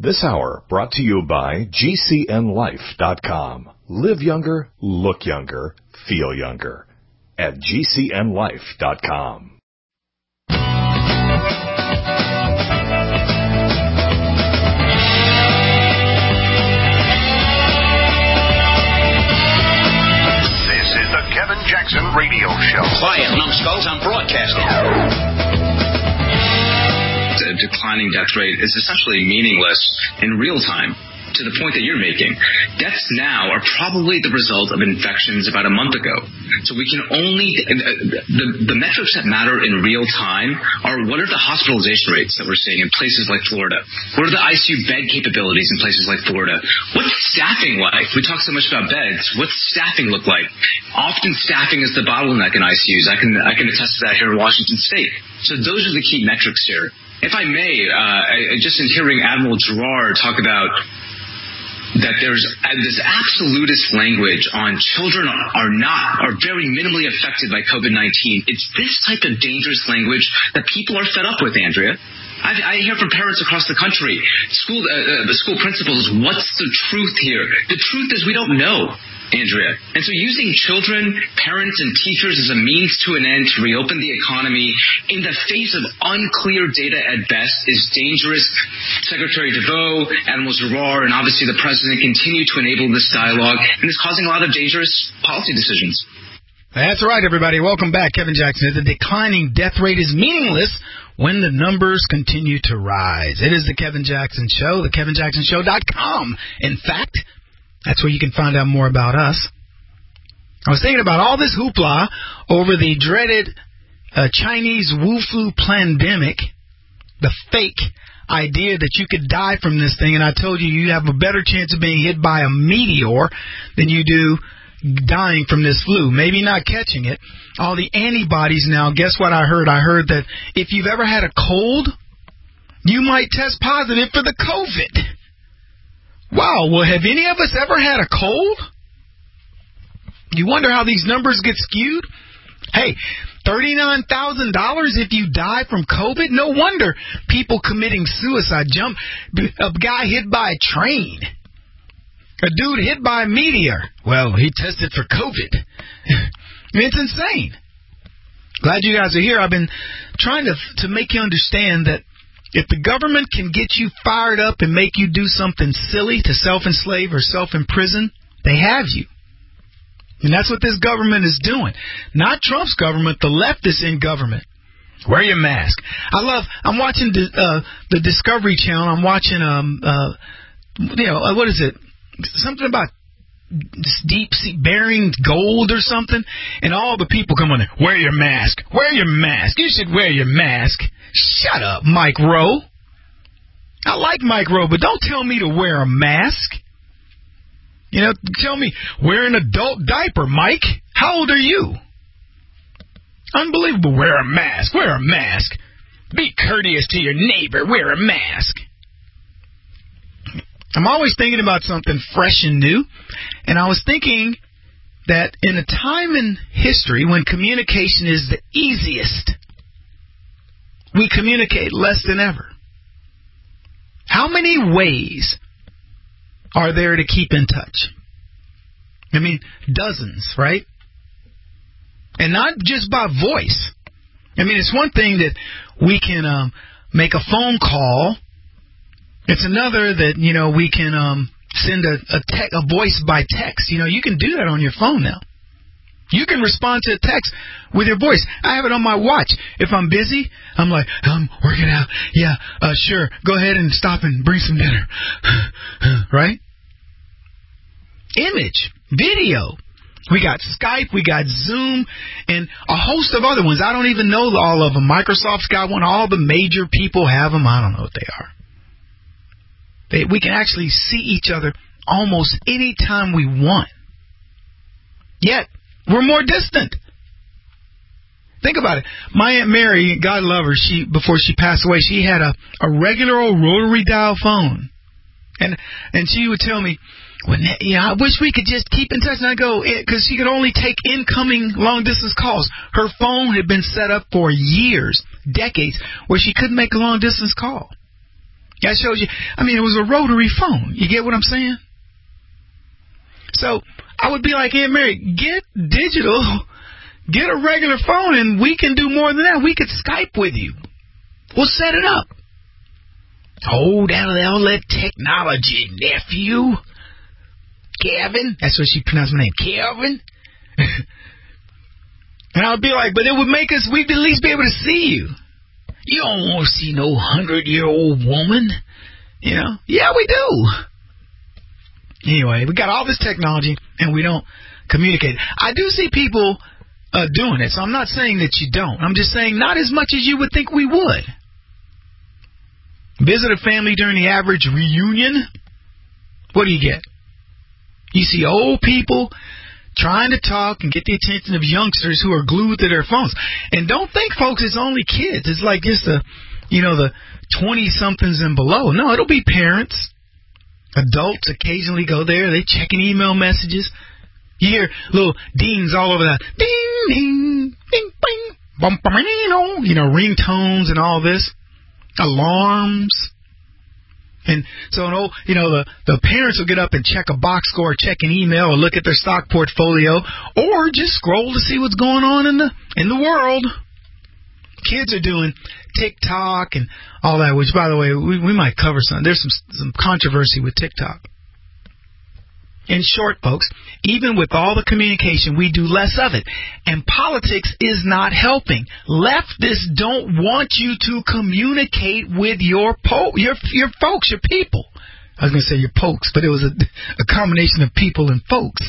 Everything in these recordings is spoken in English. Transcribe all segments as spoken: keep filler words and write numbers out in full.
This hour brought to you by G C N life dot com. Live younger, look younger, feel younger. At G C N life dot com. Kevin Jackson Radio Show. Quiet, numbskulls, I'm broadcasting. The declining death rate is essentially meaningless in real time, to the point that you're making. Deaths now are probably the result of infections about a month ago. So we can only, the, the metrics that matter in real time are what are the hospitalization rates that we're seeing in places like Florida? What are the I C U bed capabilities in places like Florida? What's staffing like? We talk so much about beds. What's staffing look like? Often staffing is the bottleneck in I C Us. I can, I can attest to that here in Washington State. So those are the key metrics here. If I may, uh, just in hearing Admiral Giroir talk about that there's this absolutist language on children are not, are very minimally affected by COVID nineteen. It's this type of dangerous language that people are fed up with, Andrea. I, I hear from parents across the country, school, uh, the school principals, what's the truth here? The truth is we don't know, Andrea. And so using children, parents, and teachers as a means to an end to reopen the economy in the face of unclear data at best is dangerous. Secretary DeVoe, Admiral Giroir, and obviously the President continue to enable this dialogue, and is causing a lot of dangerous policy decisions. That's right, everybody. Welcome back. Kevin Jackson. The declining death rate is meaningless when the numbers continue to rise. It is the Kevin Jackson Show, the kevin jackson show dot com. In fact, that's where you can find out more about us. I was thinking about all this hoopla over the dreaded uh, Chinese Wu-Flu pandemic, the fake idea that you could die from this thing, and I told you you have a better chance of being hit by a meteor than you do dying from this flu. Maybe not catching it. All the antibodies now, guess what I heard? I heard that if you've ever had a cold, you might test positive for the COVID. Wow, well, have any of us ever had a cold? You wonder how these numbers get skewed? Hey, thirty-nine thousand dollars if you die from COVID? No wonder people committing suicide. Jump, a guy hit by a train. A dude hit by a meteor. Well, he tested for COVID. I mean, it's insane. Glad you guys are here. I've been trying to to make you understand that if the government can get you fired up and make you do something silly to self-enslave or self-imprison, they have you. And that's what this government is doing. Not Trump's government. The left is in government. Wear your mask. I love, I'm watching the, uh, the Discovery Channel. I'm watching, um, uh, you know, what is it? Something about deep sea bearing gold or something. And all the people come on there. Wear your mask. Wear your mask. You should wear your mask. Shut up, Mike Rowe. I like Mike Rowe, but don't tell me to wear a mask. You know, tell me, wear an adult diaper, Mike. How old are you? Unbelievable. Wear a mask. Wear a mask. Be courteous to your neighbor. Wear a mask. I'm always thinking about something fresh and new. And I was thinking that in a time in history when communication is the easiest, we communicate less than ever. How many ways are there to keep in touch? I mean, dozens, right? And not just by voice. I mean, it's one thing that we can um, make a phone call. It's another that, you know, we can um, send a, a, te- a voice by text. You know, you can do that on your phone now. You can respond to a text with your voice. I have it on my watch. If I'm busy, I'm like, I'm working out. Yeah, uh, sure. Go ahead and stop and bring some dinner. Right? Image, video. We got Skype, we got Zoom, and a host of other ones. I don't even know all of them. Microsoft's got one. All the major people have them. I don't know what they are. They, we can actually see each other almost any time we want. Yet, we're more distant. Think about it. My Aunt Mary, God love her, she before she passed away, she had a, a regular old rotary dial phone. And and she would tell me, well, yeah, I wish we could just keep in touch. And I go, because she could only take incoming long-distance calls. Her phone had been set up for years, decades, where she couldn't make a long-distance call. That shows you, I mean, it was a rotary phone. You get what I'm saying? So I would be like, Aunt Mary, get digital, get a regular phone, and we can do more than that. We could Skype with you. We'll set it up. Oh, that all that technology, nephew. Kevin. That's what she pronounced my name. Kevin. And I'll be like, but it would make us, we'd at least be able to see you. You don't want to see no hundred-year-old woman. You know? Yeah, we do. Anyway, we got all this technology, and we don't communicate. I do see people uh, doing it, so I'm not saying that you don't. I'm just saying not as much as you would think we would. Visit a family during the average reunion. What do you get? You see old people trying to talk and get the attention of youngsters who are glued to their phones. And don't think, folks, it's only kids. It's like just the, you know, the twenty-somethings and below. No, it'll be parents. Adults occasionally go there. They checking email messages. You hear little dings all over that. Ding, ding, ding, bing, bum, bum, you know, ringtones and all this. Alarms. And so, you know, the, the parents will get up and check a box score, check an email, or look at their stock portfolio, or just scroll to see what's going on in the in the world. Kids are doing TikTok and all that, which, by the way, we, we might cover some. There's some some controversy with TikTok. In short, folks, even with all the communication, we do less of it. And politics is not helping. Leftists don't want you to communicate with your po- your your folks, your people. I was going to say your pokes, but it was a, a combination of people and folks.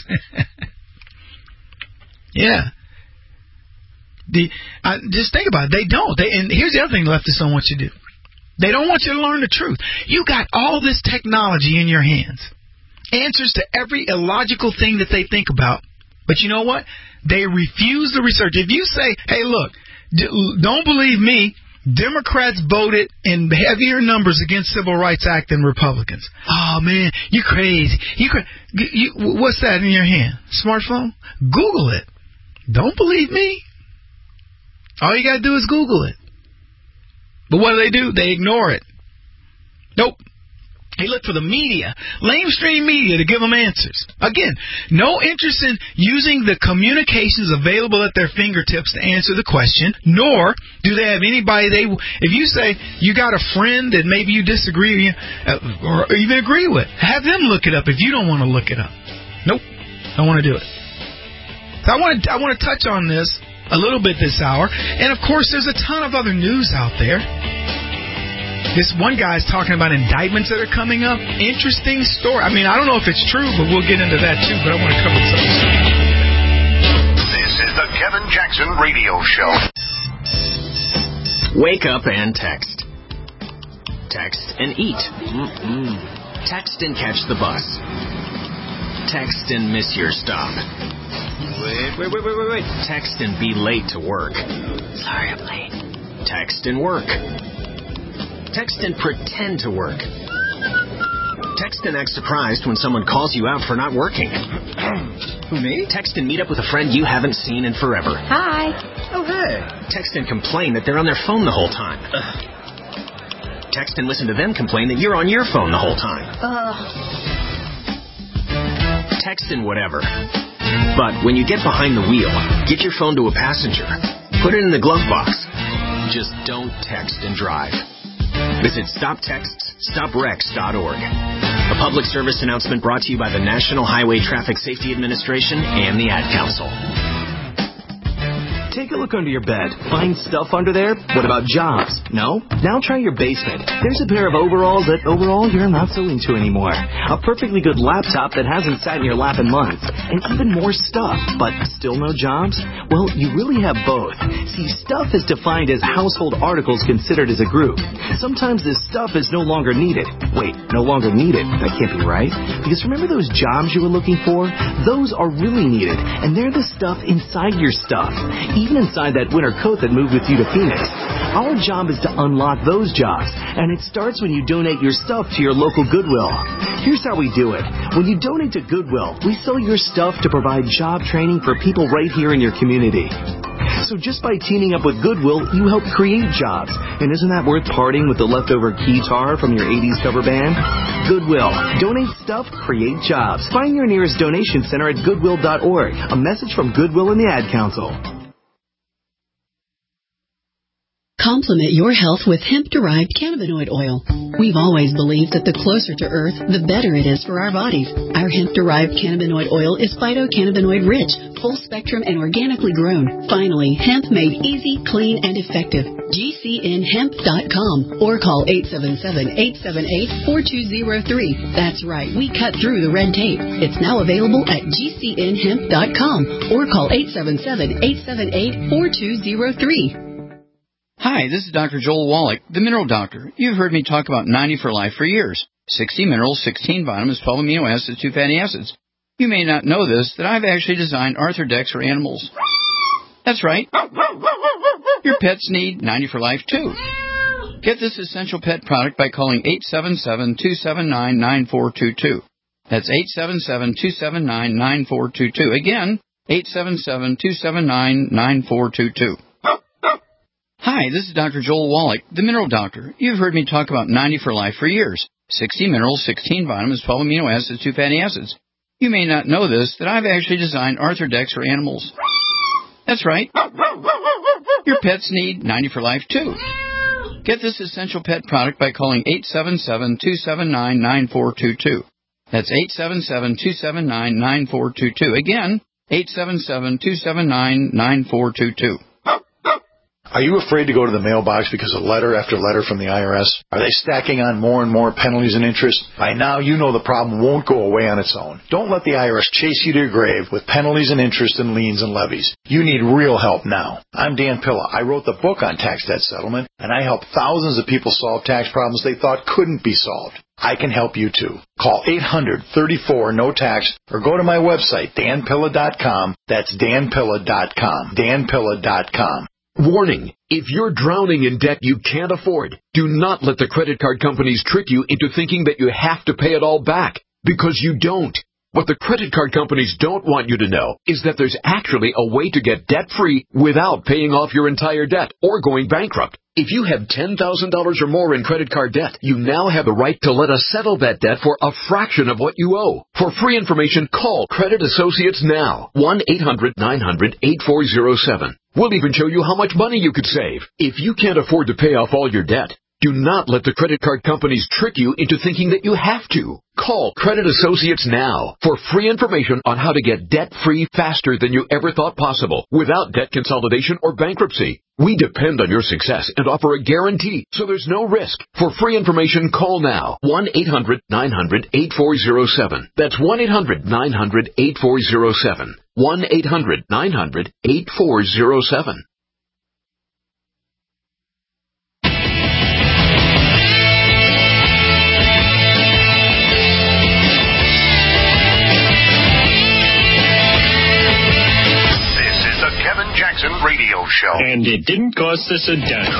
Yeah. The I, just think about it. They don't. They, and here's the other thing leftists don't want you to do. They don't want you to learn the truth. You got all this technology in your hands. Answers to every illogical thing that they think about. But you know what? They refuse to research. If you say, hey, look, d- don't believe me, Democrats voted in heavier numbers against Civil Rights Act than Republicans. Oh, man, you're crazy. You, cra- you What's that in your hand? Smartphone? Google it. Don't believe me. All you got to do is Google it. But what do they do? They ignore it. Nope. They look for the media, lamestream media, to give them answers. Again, no interest in using the communications available at their fingertips to answer the question, nor do they have anybody they, if you say you got a friend that maybe you disagree with or even agree with, have them look it up if you don't want to look it up. Nope, don't want to do it. So I want to, I want to touch on this a little bit this hour. And, of course, there's a ton of other news out there. This one guy's talking about indictments that are coming up. Interesting story. I mean, I don't know if it's true, but we'll get into that, too. But I want to cover some. This is the Kevin Jackson Radio Show. Wake up and text. Text and eat. Mm-mm. Text and catch the bus. Text and miss your stop. Wait, wait, wait, wait, wait, wait. Text and be late to work. Sorry, I'm late. Text and work. Text and pretend to work. Text and act surprised when someone calls you out for not working. Who, me? Text and meet up with a friend you haven't seen in forever. Hi. Oh, hey. Text and complain that they're on their phone the whole time. Ugh. Text and listen to them complain that you're on your phone the whole time. Ugh. Text and whatever. But when you get behind the wheel, get your phone to a passenger. Put it in the glove box. Just don't text and drive. Visit stop texts stop wrecks dot org. A public service announcement brought to you by the National Highway Traffic Safety Administration and the Ad Council. Take a look under your bed. Find stuff under there? What about jobs? No? Now try your basement. There's a pair of overalls that overall you're not so into anymore. A perfectly good laptop that hasn't sat in your lap in months. And even more stuff, but still no jobs? Well, you really have both. See, stuff is defined as household articles considered as a group. Sometimes this stuff is no longer needed. Wait, no longer needed? That can't be right. Because remember those jobs you were looking for? Those are really needed. And they're the stuff inside your stuff. Even inside that winter coat that moved with you to Phoenix. Our job is to unlock those jobs, and it starts when you donate your stuff to your local Goodwill. Here's how we do it. When you donate to Goodwill, we sell your stuff to provide job training for people right here in your community. So just by teaming up with Goodwill, you help create jobs. And isn't that worth parting with the leftover guitar from your eighties cover band? Goodwill. Donate stuff, create jobs. Find your nearest donation center at goodwill dot org. A message from Goodwill and the Ad Council. Complement your health with hemp-derived cannabinoid oil. We've always believed that the closer to Earth, the better it is for our bodies. Our hemp-derived cannabinoid oil is phytocannabinoid-rich, full-spectrum, and organically grown. Finally, hemp made easy, clean, and effective. G C N hemp dot com or call eight seven seven, eight seven eight, four two zero three. That's right, we cut through the red tape. It's now available at G C N hemp dot com or call eight seven seven, eight seven eight, four two zero three. Hi, this is Doctor Joel Wallach, the Mineral Doctor. You've heard me talk about ninety for Life for years. sixty minerals, sixteen vitamins, twelve amino acids, two fatty acids. You may not know this, that I've actually designed Arthrodex for animals. That's right. Your pets need ninety for Life, too. Get this essential pet product by calling eight seven seven, two seven nine, nine four two two. That's eight seven seven, two seven nine, nine four two two. Again, eight seven seven, two seven nine, nine four two two. Hi, this is Doctor Joel Wallach, the Mineral Doctor. You've heard me talk about ninety for Life for years. sixty minerals, sixteen vitamins, twelve amino acids, two fatty acids. You may not know this, that I've actually designed Arthrodex for animals. That's right. Your pets need ninety for Life, too. Get this essential pet product by calling eight seven seven, two seven nine, nine four two two. That's eight seven seven, two seven nine, nine four two two. Again, eight seven seven, two seven nine, nine four two two. Are you afraid to go to the mailbox because of letter after letter from the I R S? Are they stacking on more and more penalties and interest? By now, you know the problem won't go away on its own. Don't let the I R S chase you to your grave with penalties and interest and liens and levies. You need real help now. I'm Dan Pilla. I wrote the book on tax debt settlement, and I help thousands of people solve tax problems they thought couldn't be solved. I can help you, too. Call eight hundred, thirty-four, no tax or go to my website, dan pilla dot com. That's dan pilla dot com. dan pilla dot com. Warning, if you're drowning in debt you can't afford, do not let the credit card companies trick you into thinking that you have to pay it all back, because you don't. What the credit card companies don't want you to know is that there's actually a way to get debt-free without paying off your entire debt or going bankrupt. If you have ten thousand dollars or more in credit card debt, you now have the right to let us settle that debt for a fraction of what you owe. For free information, call Credit Associates now, one eight hundred, nine hundred, eight four zero seven. We'll even show you how much money you could save. If you can't afford to pay off all your debt, do not let the credit card companies trick you into thinking that you have to. Call Credit Associates now for free information on how to get debt-free faster than you ever thought possible without debt consolidation or bankruptcy. We depend on your success and offer a guarantee, so there's no risk. For free information, call now, one eight hundred, nine hundred, eight four zero seven. That's one eight hundred, nine hundred, eight four zero seven. one eight hundred, nine hundred, eight four zero seven. Kevin Jackson Radio Show. And it didn't cost us a dime.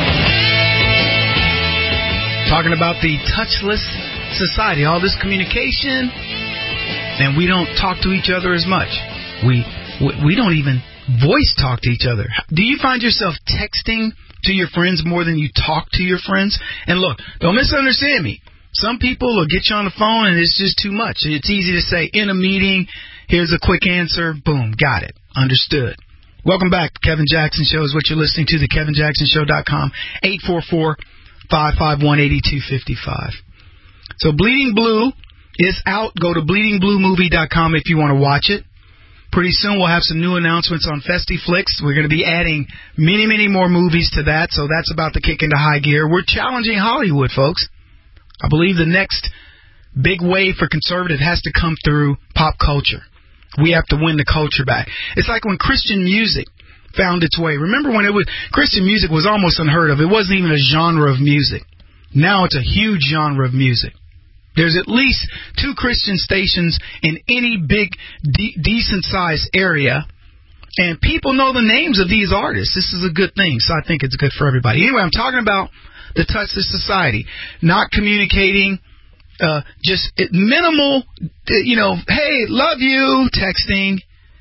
Talking about the touchless society, all this communication, and we don't talk to each other as much. We we don't even voice talk to each other. Do you find yourself texting to your friends more than you talk to your friends? And look, don't misunderstand me. Some people will get you on the phone and it's just too much. It's easy to say, in a meeting, here's a quick answer, boom, got it, understood. Welcome back. Kevin Jackson Show is what you're listening to, the kevin jackson show dot com, eight four four, five five one, eight two five five. So Bleeding Blue is out. Go to bleeding blue movie dot com if you want to watch it. Pretty soon we'll have some new announcements on FestiFlix. We're going to be adding many, many more movies to that, so that's about to kick into high gear. We're challenging Hollywood, folks. I believe the next big wave for conservative has to come through pop culture. We have to win the culture back. It's like when Christian music found its way. Remember when it was Christian music was almost unheard of. It wasn't even a genre of music. Now it's a huge genre of music. There's at least two Christian stations in any big, de- decent-sized area, and people know the names of these artists. This is a good thing, so I think it's good for everybody. Anyway, I'm talking about the touchless society, not communicating. Uh, just minimal, you know, hey, love you, texting,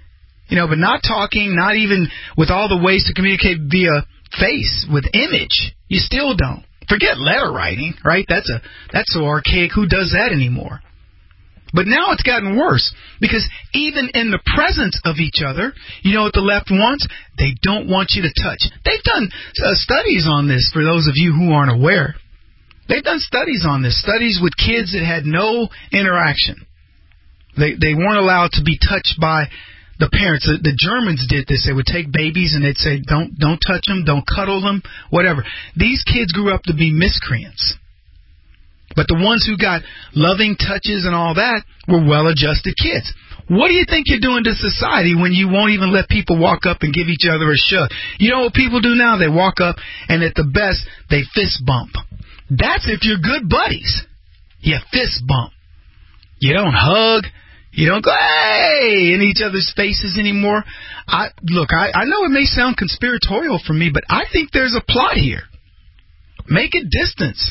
You know, but not talking, not even with all the ways to communicate via face, with image. You still don't. Forget letter writing, right? That's a that's so archaic. Who does that anymore? But now it's gotten worse, because even in the presence of each other, you know what the left wants? They don't want you to touch. They've done uh, studies on this, for those of you who aren't aware. They've done studies on this, studies with kids that had no interaction. They they weren't allowed to be touched by the parents. The, the Germans did this. They would take babies and they'd say, don't don't touch them, don't cuddle them, whatever. These kids grew up to be miscreants. But the ones who got loving touches and all that were well-adjusted kids. What do you think you're doing to society when you won't even let people walk up and give each other a shove? You know what people do now? They walk up and at the best, they fist bump. That's if you're good buddies. You fist bump. You don't hug. You don't go, hey, in each other's faces anymore. I Look, I, I know it may sound conspiratorial for me, but I think there's a plot here. Make it distance.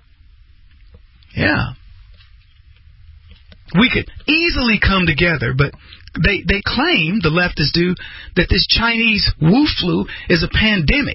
Yeah. We could easily come together, but they, they claim, the leftists do, that this Chinese Wu flu is a pandemic.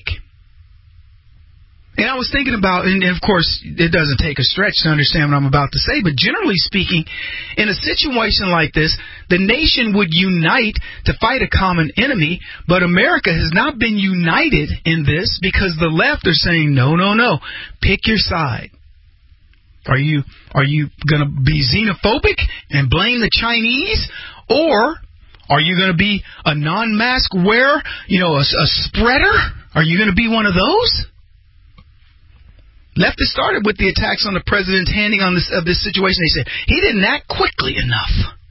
And I was thinking about, and of course, it doesn't take a stretch to understand what I'm about to say, but generally speaking, in a situation like this, the nation would unite to fight a common enemy, but America has not been united in this because the left are saying, no, no, no, pick your side. Are you are you going to be xenophobic and blame the Chinese? Or are you going to be a non-mask wearer, you know, a, a spreader? Are you going to be one of those? Leftists started with the attacks on the president's handling on this, of this situation. They said he didn't act quickly enough.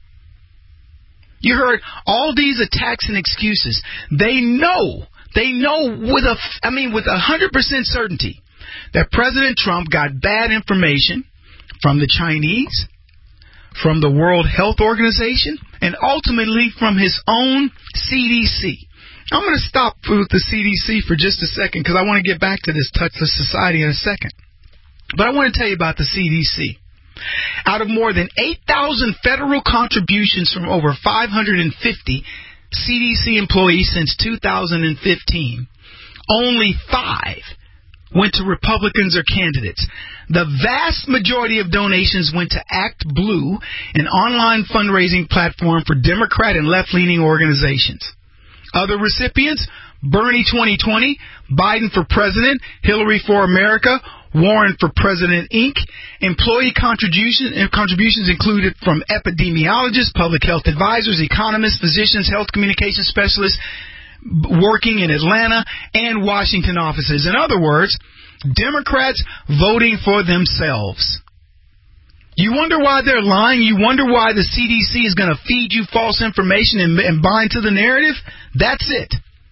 You heard all these attacks and excuses. They know, they know with a, I mean, with a hundred percent certainty that President Trump got bad information from the Chinese, from the World Health Organization, and ultimately from his own C D C. I'm going to stop with the C D C for just a second because I want to get back to this touchless society in a second. But I want to tell you about the C D C. Out of more than eight thousand federal contributions from over five hundred fifty C D C employees since two thousand fifteen, only five went to Republicans or candidates. The vast majority of donations went to Act Blue, an online fundraising platform for Democrat and left-leaning organizations. Other recipients, Bernie twenty twenty, Biden for President, Hillary for America, Warren for President, Incorporated. Employee contribution, contributions included from epidemiologists, public health advisors, economists, physicians, health communication specialists working in Atlanta and Washington offices. In other words, Democrats voting for themselves. You wonder why they're lying? You wonder why the C D C is going to feed you false information and, and buy into the narrative? That's it.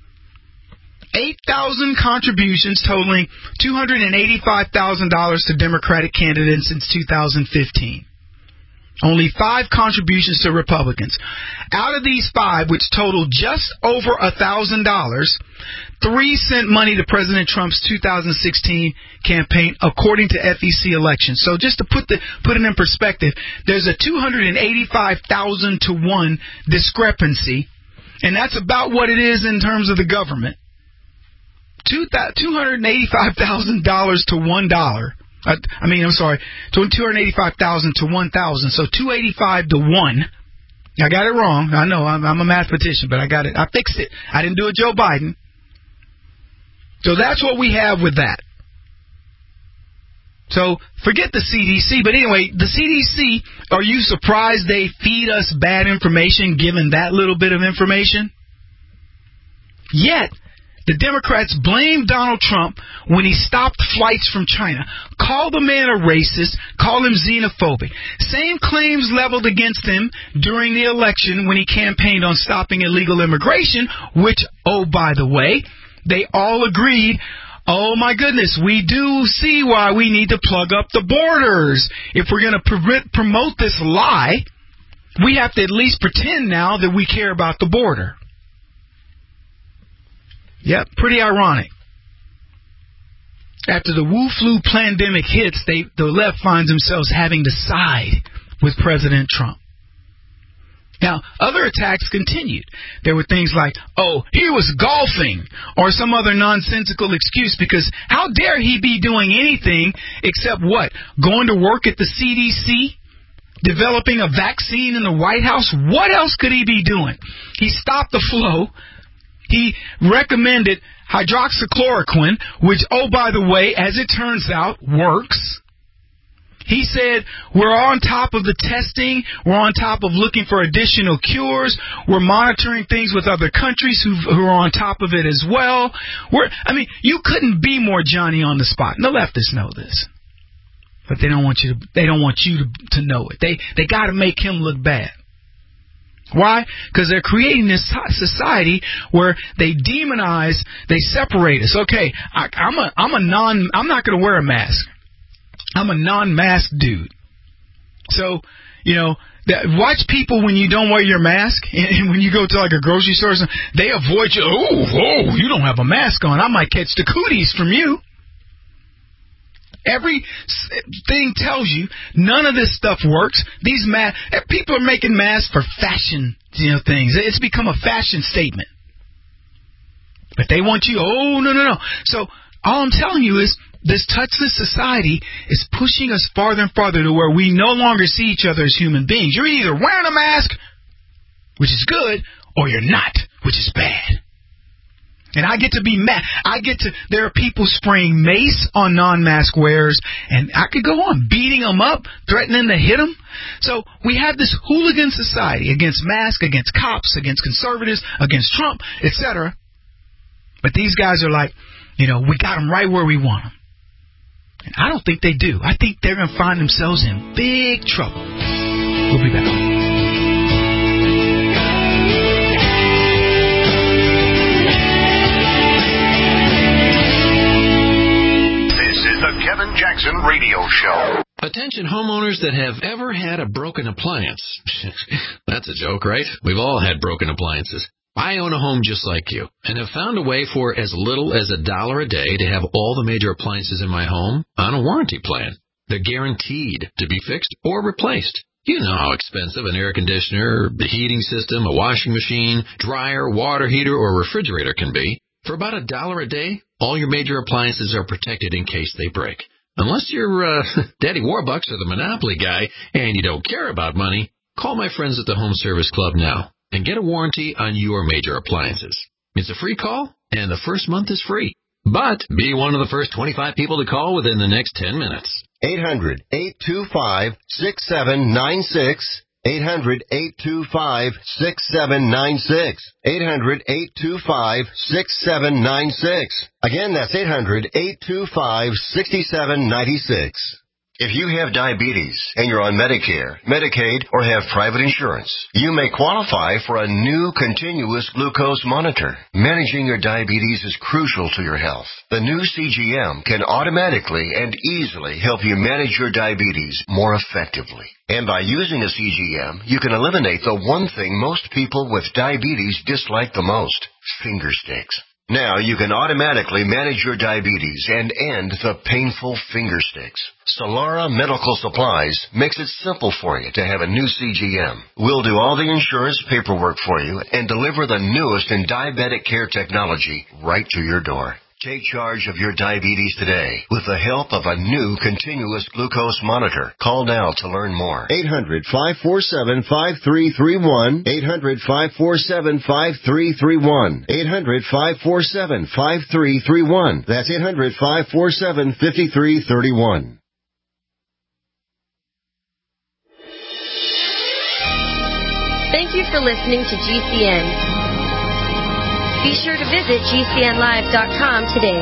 eight thousand contributions totaling two hundred eighty-five thousand dollars to Democratic candidates since two thousand fifteen. Only five contributions to Republicans. Out of these five, which totaled just over one thousand dollars, three sent money to President Trump's two thousand sixteen campaign, according to F E C elections. So just to put the put it in perspective, there's a two hundred eighty-five thousand to one discrepancy, and that's about what it is in terms of the government. two hundred eighty-five thousand dollars to one dollar. I, I mean, I'm sorry, two hundred eighty-five thousand to one thousand. So two hundred eighty-five to one. I got it wrong. I know, I'm, I'm a mathematician, but I got it. I fixed it. I didn't do a Joe Biden. So that's what we have with that. So forget the C D C. But anyway, the C D C, are you surprised they feed us bad information given that little bit of information? Yet, the Democrats blamed Donald Trump when he stopped flights from China. Call the man a racist. Call him xenophobic. Same claims leveled against him during the election when he campaigned on stopping illegal immigration, which, oh, by the way, they all agreed, oh, my goodness, we do see why we need to plug up the borders. If we're going to pr- promote this lie, we have to at least pretend now that we care about the border. Yep, pretty ironic. After the Wu flu pandemic hits, they, the left finds themselves having to side with President Trump. Now, other attacks continued. There were things like, oh, he was golfing, or some other nonsensical excuse, because how dare he be doing anything except what? Going to work at the C D C? Developing a vaccine in the White House? What else could he be doing? He stopped the flow. He recommended hydroxychloroquine, which, oh, by the way, as it turns out, works. He said, we're on top of the testing. We're on top of looking for additional cures. We're monitoring things with other countries who who are on top of it as well. We're, I mean, you couldn't be more Johnny on the spot. And the leftists know this. But they don't want you to, they don't want you to, to know it. They, they got to make him look bad. Why? Because they're creating this society where they demonize, they separate us. Okay, I, I'm a, I'm a non, I'm not going to wear a mask. I'm a non-mask dude. So, you know, that, watch people when you don't wear your mask, and, and when you go to like a grocery store, they avoid you. Oh, oh, you don't have a mask on. I might catch the cooties from you. Every thing tells you none of this stuff works. These ma- people are making masks for fashion, you know, things. It's become a fashion statement. But they want you. Oh, no, no, no. So all I'm telling you is, this touchless society is pushing us farther and farther to where we no longer see each other as human beings. You're either wearing a mask, which is good, or you're not, which is bad. And I get to be mad. I get to, there are people spraying mace on non-mask wearers, and I could go on beating them up, threatening to hit them. So we have this hooligan society against masks, against cops, against conservatives, against Trump, et cetera. But these guys are like, you know, we got them right where we want them. And I don't think they do. I think they're going to find themselves in big trouble. We'll be back. This is the Kevin Jackson Radio Show. Attention homeowners that have ever had a broken appliance. That's a joke, right? We've all had broken appliances. I own a home just like you, and have found a way for as little as a dollar a day to have all the major appliances in my home on a warranty plan. They're guaranteed to be fixed or replaced. You know how expensive an air conditioner, a heating system, a washing machine, dryer, water heater, or refrigerator can be. For about a dollar a day, all your major appliances are protected in case they break. Unless you're uh, Daddy Warbucks or the Monopoly guy and you don't care about money, call my friends at the Home Service Club now and get a warranty on your major appliances. It's a free call, and the first month is free. But be one of the first twenty-five people to call within the next ten minutes. eight hundred, eight two five, six seven nine six. eight hundred, eight two five, six seven nine six. eight hundred, eight two five, six seven nine six. Again, that's eight hundred, eight two five, six seven nine six. If you have diabetes and you're on Medicare, Medicaid, or have private insurance, you may qualify for a new continuous glucose monitor. Managing your diabetes is crucial to your health. The new C G M can automatically and easily help you manage your diabetes more effectively. And by using a C G M, you can eliminate the one thing most people with diabetes dislike the most: finger sticks. Now you can automatically manage your diabetes and end the painful finger sticks. Solara Medical Supplies makes it simple for you to have a new C G M. We'll do all the insurance paperwork for you and deliver the newest in diabetic care technology right to your door. Take charge of your diabetes today with the help of a new continuous glucose monitor. Call now to learn more. eight hundred, five four seven, five three three one. eight hundred, five four seven, five three three one. eight hundred, five four seven, five three three one. That's eight hundred, five four seven, five three three one. Thank you for listening to G C N. Be sure to visit G C N live dot com today.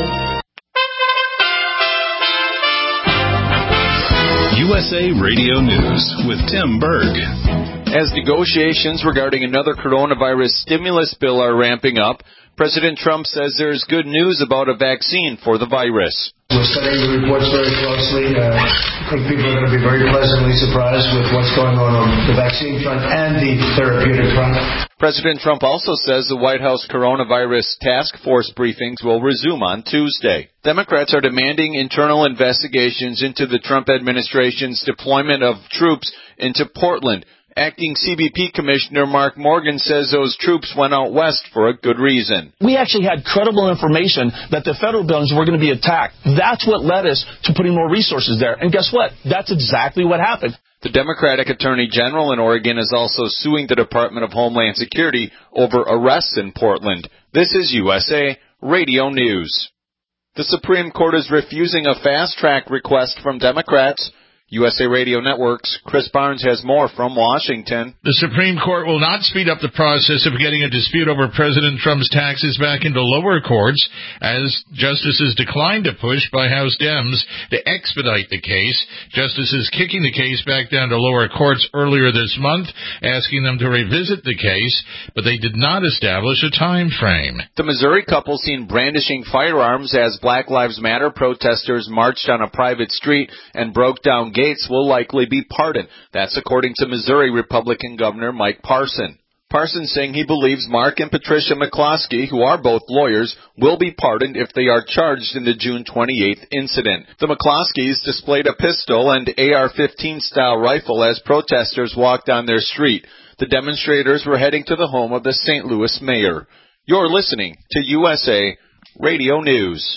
U S A Radio News with Tim Berg. As negotiations regarding another coronavirus stimulus bill are ramping up, President Trump says there's good news about a vaccine for the virus. We're studying the reports very closely. Uh, I think people are going to be very pleasantly surprised with what's going on on the vaccine front and the therapeutic front. President Trump also says the White House coronavirus task force briefings will resume on Tuesday. Democrats are demanding internal investigations into the Trump administration's deployment of troops into Portland Acting C B P Commissioner Mark Morgan says those troops went out west for a good reason. We actually had credible information that the federal buildings were going to be attacked. That's what led us to putting more resources there. And guess what? That's exactly what happened. The Democratic Attorney General in Oregon is also suing the Department of Homeland Security over arrests in Portland. This is U S A Radio News. The Supreme Court is refusing a fast-track request from Democrats. U S A Radio Network's Chris Barnes has more from Washington. The Supreme Court will not speed up the process of getting a dispute over President Trump's taxes back into lower courts, as justices declined a push by House Dems to expedite the case. Justices kicking the case back down to lower courts earlier this month, asking them to revisit the case, but they did not establish a time frame. The Missouri couple seen brandishing firearms as Black Lives Matter protesters marched on a private street and broke down gates will likely be pardoned. That's according to Missouri Republican Governor Mike Parson. Parson saying he believes Mark and Patricia McCloskey, who are both lawyers, will be pardoned if they are charged in the June twenty-eighth incident. The McCloskeys displayed a pistol and A R fifteen style rifle as protesters walked on their street. The demonstrators were heading to the home of the Saint Louis mayor. You're listening to U S A Radio News.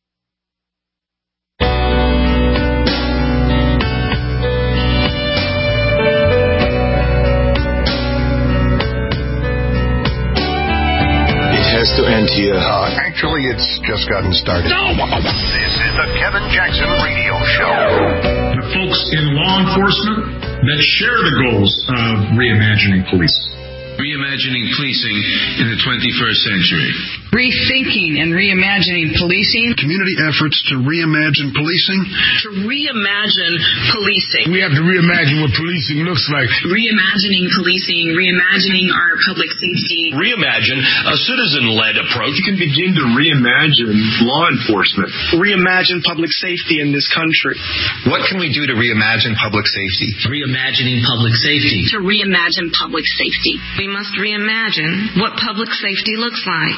Has to end here. Uh, actually, it's just gotten started. No! This is the Kevin Jackson Radio Show. The folks in law enforcement that share the goals of reimagining police. Reimagining policing in the twenty-first century. Rethinking and reimagining policing. Community efforts to reimagine policing. To reimagine policing. We have to reimagine what policing looks like. Reimagining policing, reimagining our public safety. Reimagine a citizen-led approach. You can begin to reimagine law enforcement. Reimagine public safety in this country. What can we do to reimagine public safety? Reimagining public safety. To reimagine public safety. We must reimagine what public safety looks like.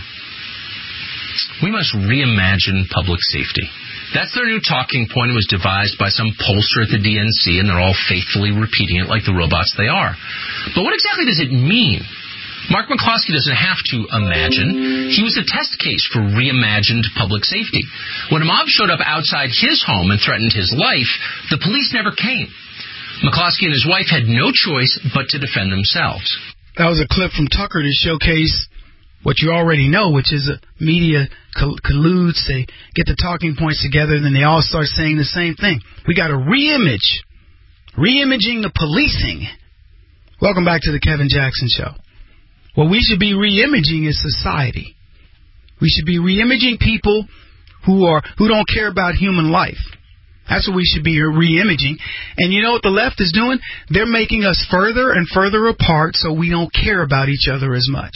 We must reimagine public safety. That's their new talking point. It was devised by some pollster at the D N C, and they're all faithfully repeating it like the robots they are. But what exactly does it mean? Mark McCloskey doesn't have to imagine. He was a test case for reimagined public safety. When a mob showed up outside his home and threatened his life, the police never came. McCloskey and his wife had no choice but to defend themselves. That was a clip from Tucker to showcase what you already know, which is a media colludes. They get the talking points together, and then they all start saying the same thing. We got to reimage, reimaging the policing. Welcome back to the Kevin Jackson Show. What we should be reimaging is society. We should be reimaging people who are who don't care about human life. That's what we should be re-imaging. And you know what the left is doing? They're making us further and further apart so we don't care about each other as much.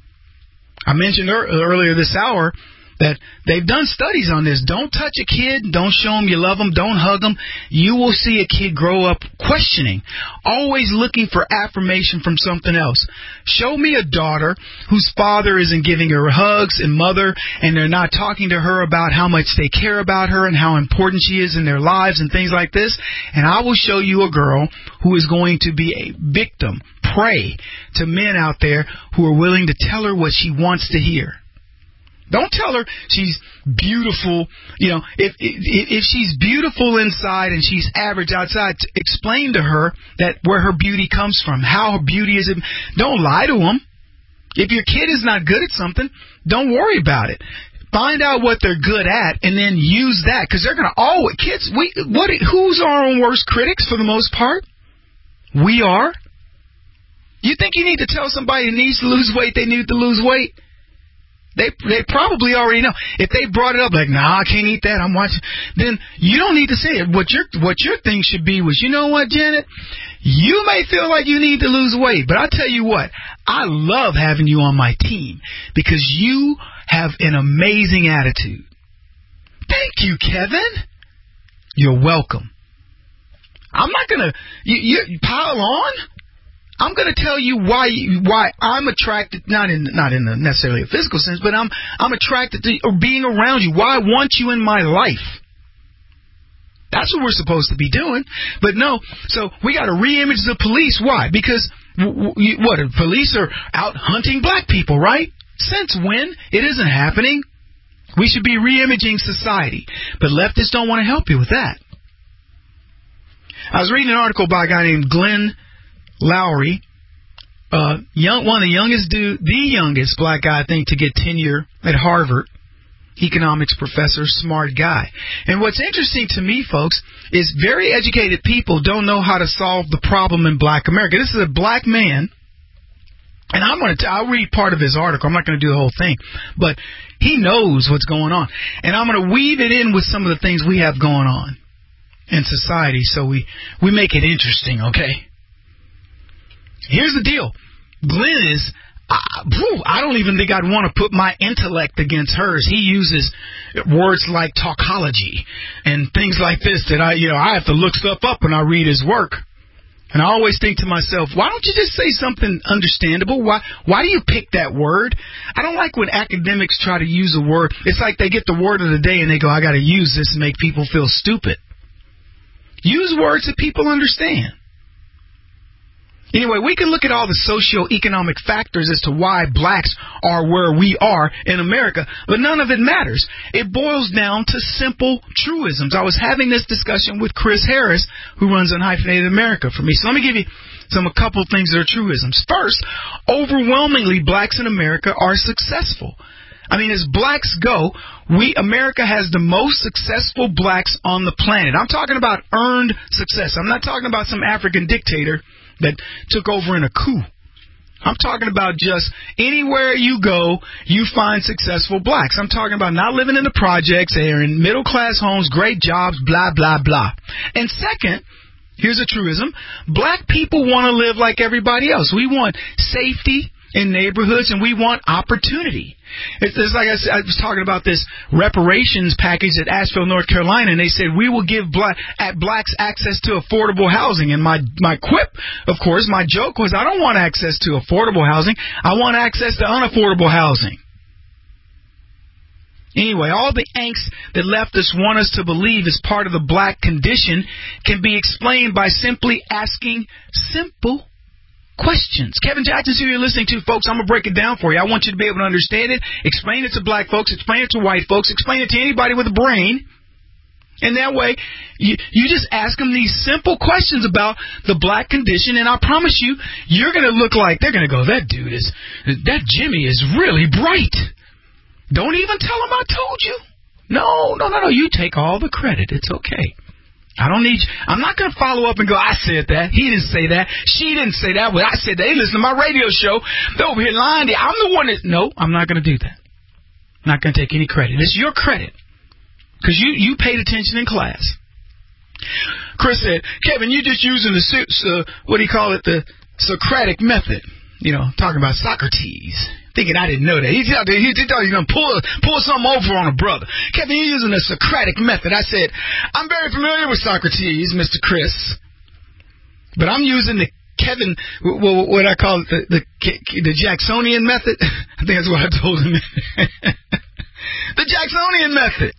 I mentioned er- earlier this hour that they've done studies on this. Don't touch a kid. Don't show them you love them. Don't hug them. You will see a kid grow up questioning, always looking for affirmation from something else. Show me a daughter whose father isn't giving her hugs and mother, and they're not talking to her about how much they care about her and how important she is in their lives and things like this. And I will show you a girl who is going to be a victim, prey to men out there who are willing to tell her what she wants to hear. Don't tell her she's beautiful. You know, if, if if she's beautiful inside and she's average outside, explain to her that where her beauty comes from, how her beauty is. Don't lie to them. If your kid is not good at something, don't worry about it. Find out what they're good at and then use that, because they're going to always kids. We what? Who's our own worst critics for the most part? We are. You think you need to tell somebody who needs to lose weight they need to lose weight? They they probably already know. If they brought it up like, nah, I can't eat that, I'm watching, then you don't need to say it. What your what your thing should be was, you know what, Janet? You may feel like you need to lose weight, but I'll tell you what, I love having you on my team because you have an amazing attitude. Thank you, Kevin. You're welcome. I'm not going to, you, you pile on. I'm going to tell you why why I'm attracted, not in not in a necessarily a physical sense, but I'm I'm attracted to being around you. Why I want you in my life. That's what we're supposed to be doing. But no, so we got to re-image the police. Why? Because, w- w- what, police are out hunting black people, right? Since when? It isn't happening. We should be re-imaging society. But leftists don't want to help you with that. I was reading an article by a guy named Glenn Lowry, uh, young, one of the youngest dude, the youngest black guy, I think, to get tenure at Harvard. Economics professor, smart guy. And what's interesting to me, folks, is very educated people don't know how to solve the problem in black America. This is a black man, and I'm going to, I'll read part of his article. I'm not going to do the whole thing, but he knows what's going on. And I'm going to weave it in with some of the things we have going on in society so we, we make it interesting, okay? Here's the deal. Glenn is... Uh, I don't even think I'd want to put my intellect against hers. He uses words like tautology and things like this that I, you know, I have to look stuff up when I read his work. And I always think to myself, why don't you just say something understandable? Why, why do you pick that word? I don't like when academics try to use a word. It's like they get the word of the day and they go, I got to use this to make people feel stupid. Use words that people understand. Anyway, we can look at all the socio-economic factors as to why blacks are where we are in America, but none of it matters. It boils down to simple truisms. I was having this discussion with Chris Harris, who runs Unhyphenated America for me. So let me give you some a couple of things that are truisms. First, overwhelmingly, blacks in America are successful. I mean, as blacks go, we America has the most successful blacks on the planet. I'm talking about earned success. I'm not talking about some African dictator that took over in a coup. I'm talking about just anywhere you go, you find successful blacks. I'm talking about not living in the projects, they're in middle-class homes, great jobs, blah, blah, blah. And second, here's a truism, black people want to live like everybody else. We want safety in neighborhoods, and we want opportunity. It's, it's like I, said, I was talking about this reparations package at Asheville, North Carolina, and they said we will give black, at blacks access to affordable housing. And my, my quip, of course, my joke was, I don't want access to affordable housing. I want access to unaffordable housing. Anyway, all the angst that leftists want us to believe is part of the black condition can be explained by simply asking simple questions. Kevin Jackson's who you're listening to, folks. I'm going to break it down for you. I want you to be able to understand it, explain it to black folks, explain it to white folks, explain it to anybody with a brain. And that way, you, you just ask them these simple questions about the black condition, and I promise you, you're going to look like, they're going to go, that dude is, that Jimmy is really bright. Don't even tell him I told you. No, no, no, no. You take all the credit. It's okay. I don't need you. I'm not going to follow up and go, I said that. He didn't say that. She didn't say that. Well, I said that. Hey, listen to my radio show. They're over here lying to you. I'm the one that... No, I'm not going to do that. I'm not going to take any credit. It's your credit. Because you, you paid attention in class. Chris said, Kevin, you're just using the, uh, what do you call it, the Socratic method. You know, talking about Socrates. Thinking I didn't know that. He thought he thought he was going to pull, pull something over on a brother. Kevin, you're using the Socratic method. I said, I'm very familiar with Socrates, Mister Chris. But I'm using the Kevin, what I call it, the, the, the Jacksonian method. I think that's what I told him. The Jacksonian method.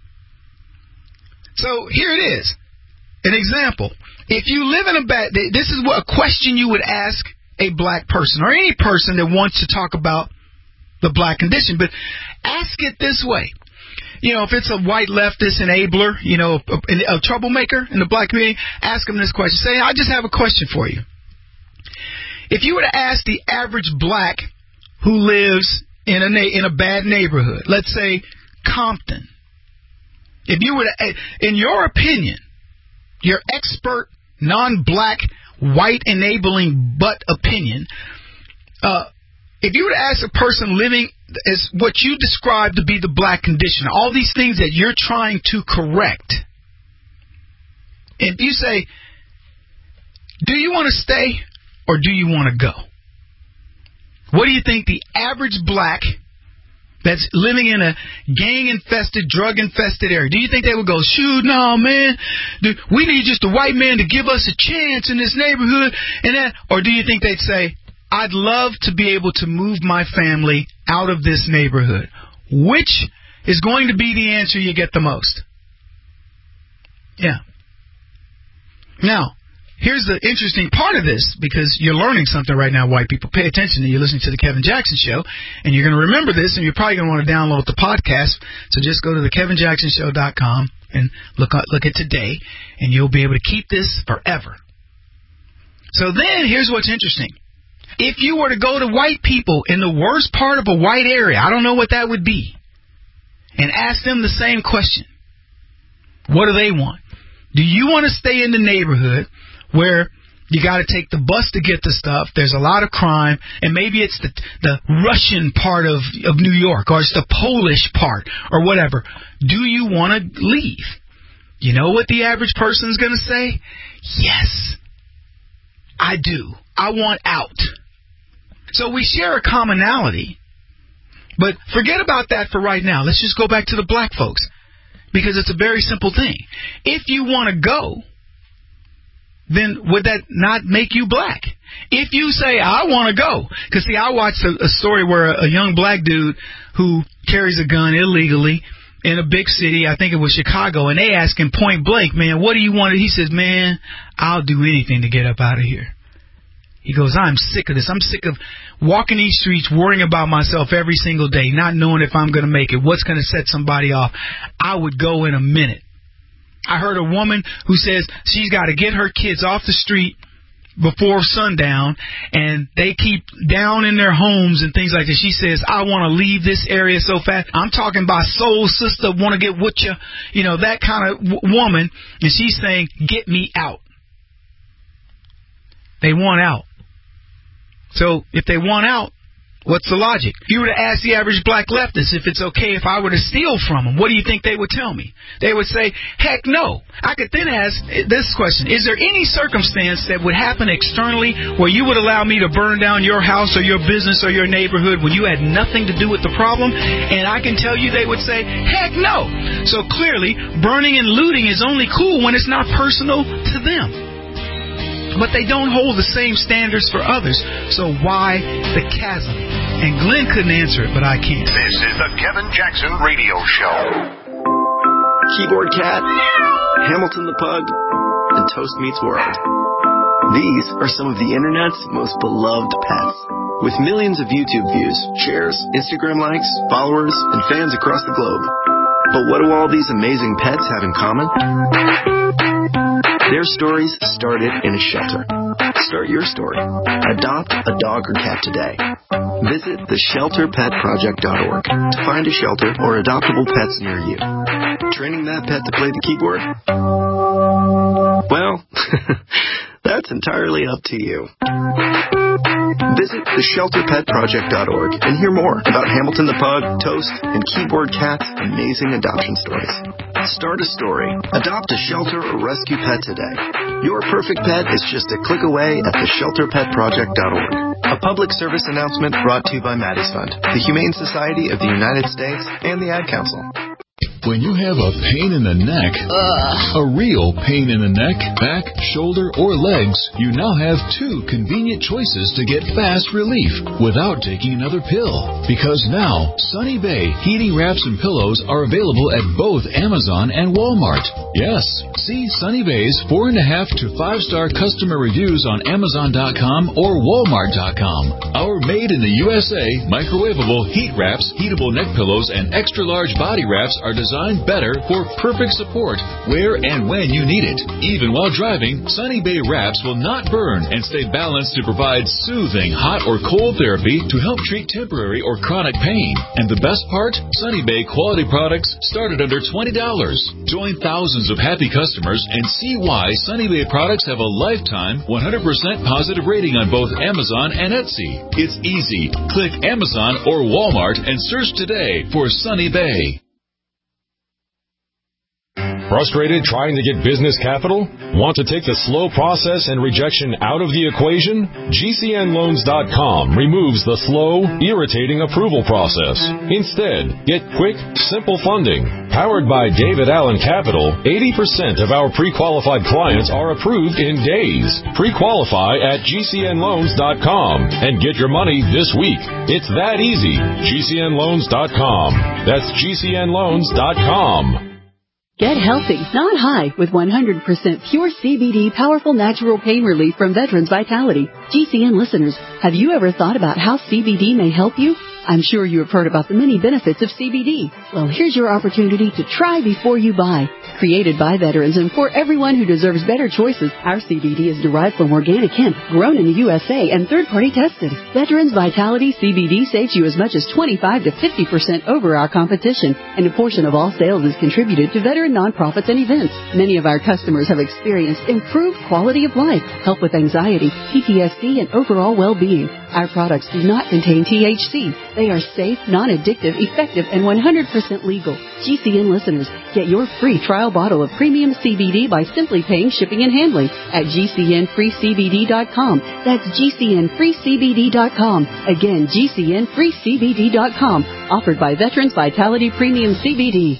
So here it is. An example. If you live in a bad, this is what a question you would ask a black person or any person that wants to talk about the black condition. But ask it this way. You know, if it's a white leftist enabler, you know, a, a troublemaker in the black community, ask them this question. Say, I just have a question for you. If you were to ask the average black who lives in a na- in a bad neighborhood, let's say Compton, if you were to, in your opinion, your expert, non-black, white enabling but opinion, uh, if you were to ask a person living as what you describe to be the black condition, all these things that you're trying to correct, if you say, do you want to stay or do you want to go? What do you think the average black that's living in a gang-infested, drug-infested area, do you think they would go, shoot, no, man, dude, we need just a white man to give us a chance in this neighborhood, and that, or do you think they'd say, I'd love to be able to move my family out of this neighborhood? Which is going to be the answer you get the most? Yeah. Now, here's the interesting part of this, because you're learning something right now, white people. Pay attention. You're listening to the Kevin Jackson Show, and you're going to remember this, and you're probably going to want to download the podcast. So just go to the kevin jackson show dot com and look at, look at today, and you'll be able to keep this forever. So then, here's what's interesting. If you were to go to white people in the worst part of a white area, I don't know what that would be, and ask them the same question, what do they want? Do you want to stay in the neighborhood where you got to take the bus to get the stuff, there's a lot of crime, and maybe it's the the Russian part of, of New York, or it's the Polish part, or whatever. Do you want to leave? You know what the average person's going to say? Yes, I do. I want out. So we share a commonality, but forget about that for right now. Let's just go back to the black folks, because it's a very simple thing. If you want to go, then would that not make you black? If you say, I want to go. Because, see, I watched a, a story where a, a young black dude who carries a gun illegally in a big city, I think it was Chicago, and they asked him point blank, man, what do you want? He says, man, I'll do anything to get up out of here. He goes, I'm sick of this. I'm sick of walking these streets, worrying about myself every single day, not knowing if I'm going to make it, what's going to set somebody off. I would go in a minute. I heard a woman who says she's got to get her kids off the street before sundown, and they keep down in their homes and things like that. She says, I want to leave this area so fast. I'm talking about soul sister, want to get with you, you know, that kind of w- woman. And she's saying, get me out. They want out. So if they want out, what's the logic? If you were to ask the average black leftist if it's okay if I were to steal from them, what do you think they would tell me? They would say, heck no. I could then ask this question. Is there any circumstance that would happen externally where you would allow me to burn down your house or your business or your neighborhood when you had nothing to do with the problem? And I can tell you they would say, heck no. So clearly, burning and looting is only cool when it's not personal to them. But they don't hold the same standards for others. So why the chasm? And Glenn couldn't answer it, but I can. This is the Kevin Jackson Radio Show. Keyboard Cat, Hamilton the Pug, and Toast Meets World. These are some of the internet's most beloved pets. With millions of YouTube views, shares, Instagram likes, followers, and fans across the globe. But what do all these amazing pets have in common? Their stories started in a shelter. Start your story. Adopt a dog or cat today. Visit the shelter pet project dot org to find a shelter or adoptable pets near you. Training that pet to play the keyboard? Well, that's entirely up to you. Visit the shelter pet project dot org and hear more about Hamilton the Pug, Toast, and Keyboard Cat's amazing adoption stories. Start a story. Adopt a shelter or rescue pet today. Your perfect pet is just a click away at the shelter pet project dot org. A public service announcement brought to you by Maddie's Fund, the Humane Society of the United States, and the Ad Council. When you have a pain in the neck, Ugh. a real pain in the neck, back, shoulder, or legs, you now have two convenient choices to get fast relief without taking another pill. Because now, Sunny Bay heating wraps and pillows are available at both Amazon and Walmart. Yes, see Sunny Bay's four and a half to five star customer reviews on Amazon dot com or Walmart dot com. Our made in the U S A microwavable heat wraps, heatable neck pillows, and extra large body wraps are designed better for perfect support where and when you need it. Even while driving, Sunny Bay wraps will not burn and stay balanced to provide soothing hot or cold therapy to help treat temporary or chronic pain. And the best part? Sunny Bay quality products start at under twenty dollars. Join thousands of happy customers and see why Sunny Bay products have a lifetime one hundred percent positive rating on both Amazon and Etsy. It's easy. Click Amazon or Walmart and search today for Sunny Bay. Frustrated trying to get business capital? Want to take the slow process and rejection out of the equation? G C N loans dot com removes the slow, irritating approval process. Instead, get quick, simple funding. Powered by David Allen Capital, eighty percent of our pre-qualified clients are approved in days. Pre-qualify at G C N loans dot com and get your money this week. It's that easy. G C N loans dot com. That's G C N loans dot com. Get healthy, not high, with one hundred percent pure C B D powerful natural pain relief from Veterans Vitality. G C N listeners, have you ever thought about how C B D may help you? I'm sure you have heard about the many benefits of C B D. Well, here's your opportunity to try before you buy. Created by veterans and for everyone who deserves better choices, our C B D is derived from organic hemp, grown in the U S A and third-party tested. Veterans Vitality C B D saves you as much as twenty-five to fifty percent over our competition, and a portion of all sales is contributed to veteran nonprofits and events. Many of our customers have experienced improved quality of life, help with anxiety, P T S D, and overall well-being. Our products do not contain T H C. They are safe, non-addictive, effective, and one hundred percent legal. G C N listeners, get your free trial bottle of premium C B D by simply paying shipping and handling at G C N free C B D dot com. That's G C N free C B D dot com. Again, G C N free C B D dot com. Offered by Veterans Vitality Premium C B D.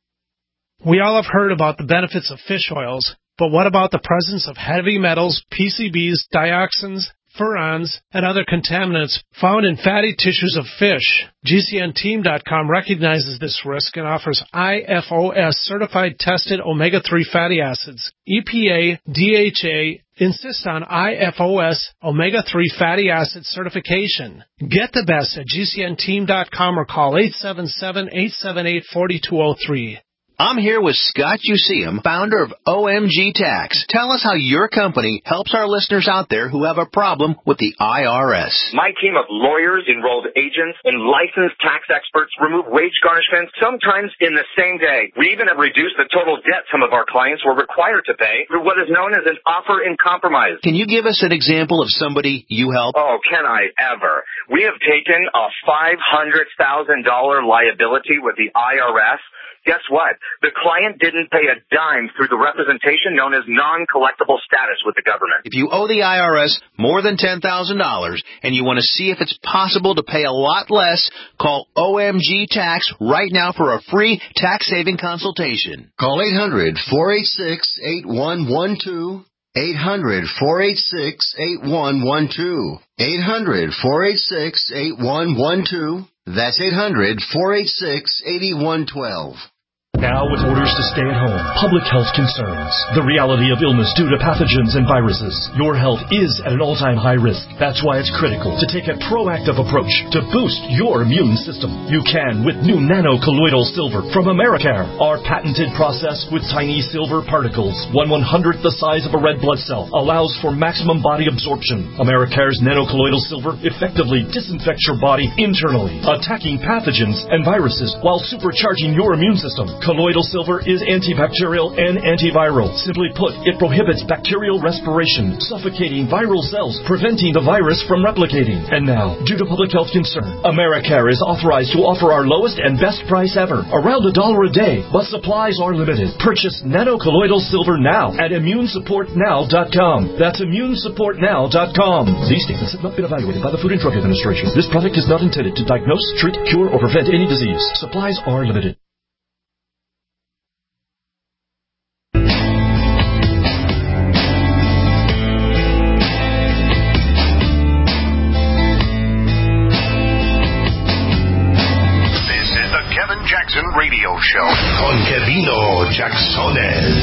We all have heard about the benefits of fish oils, but what about the presence of heavy metals, P C Bs, dioxins, furans, and other contaminants found in fatty tissues of fish? G C N team dot com recognizes this risk and offers I F O S certified tested omega three fatty acids. E P A, D H A insist on I F O S omega three fatty acid certification. Get the best at G C N team dot com or call eight seven seven, eight seven eight, four two zero three. I'm here with Scott Useum, founder of O M G Tax. Tell us how your company helps our listeners out there who have a problem with the I R S. My team of lawyers, enrolled agents, and licensed tax experts remove wage garnishments sometimes in the same day. We even have reduced the total debt some of our clients were required to pay through what is known as an offer in compromise. Can you give us an example of somebody you help? Oh, can I ever? We have taken a five hundred thousand dollars liability with the I R S. Guess what? The client didn't pay a dime through the representation known as non-collectible status with the government. If you owe the I R S more than ten thousand dollars and you want to see if it's possible to pay a lot less, call O M G Tax right now for a free tax-saving consultation. Call eight hundred, four eight six, eight one one two. eight hundred, four eight six, eight one one two. eight hundred, four eight six, eight one one two. That's eight hundred, four eight six, eight one one two. Now, with orders to stay at home, public health concerns, the reality of illness due to pathogens and viruses, your health is at an all-time high risk. That's why it's critical to take a proactive approach to boost your immune system. You can with new nano-colloidal silver from Americare. Our patented process with tiny silver particles, one one-hundredth the size of a red blood cell, allows for maximum body absorption. Americare's nano-colloidal silver effectively disinfects your body internally, attacking pathogens and viruses while supercharging your immune system. Colloidal silver is antibacterial and antiviral. Simply put, it prohibits bacterial respiration, suffocating viral cells, preventing the virus from replicating. And now, due to public health concern, Americare is authorized to offer our lowest and best price ever, around a dollar a day, but supplies are limited. Purchase nano-colloidal silver now at immune support now dot com. That's immune support now dot com. These statements have not been evaluated by the Food and Drug Administration. This product is not intended to diagnose, treat, cure, or prevent any disease. Supplies are limited. Radio Show con Kevino Jacksones.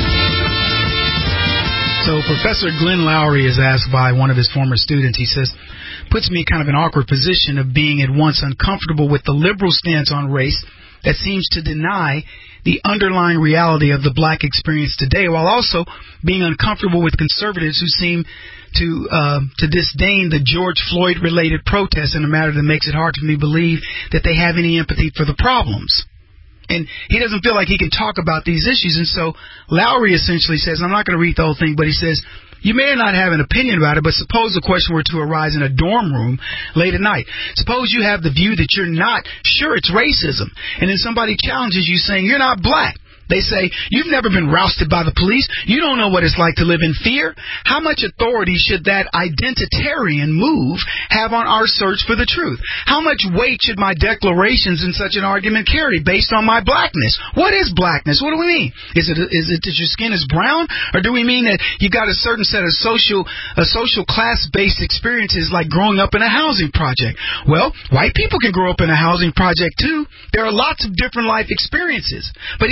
So Professor Glenn Lowry is asked by one of his former students. He says, puts me in kind of an awkward position of being at once uncomfortable with the liberal stance on race that seems to deny the underlying reality of the black experience today, while also being uncomfortable with conservatives who seem to uh, to disdain the George Floyd-related protests in a manner that makes it hard for me to believe that they have any empathy for the problems. And he doesn't feel like he can talk about these issues. And so Lowry essentially says, I'm not going to read the whole thing, but he says, you may not have an opinion about it, but suppose the question were to arise in a dorm room late at night. Suppose you have the view that you're not sure it's racism, and then somebody challenges you saying you're not black. They say, you've never been rousted by the police. You don't know what it's like to live in fear. How much authority should that identitarian move have on our search for the truth? How much weight should my declarations in such an argument carry based on my blackness? What is blackness? What do we mean? Is it is it that your skin is brown? Or do we mean that you got a certain set of social a social class-based experiences like growing up in a housing project? Well, white people can grow up in a housing project too. There are lots of different life experiences. But he says,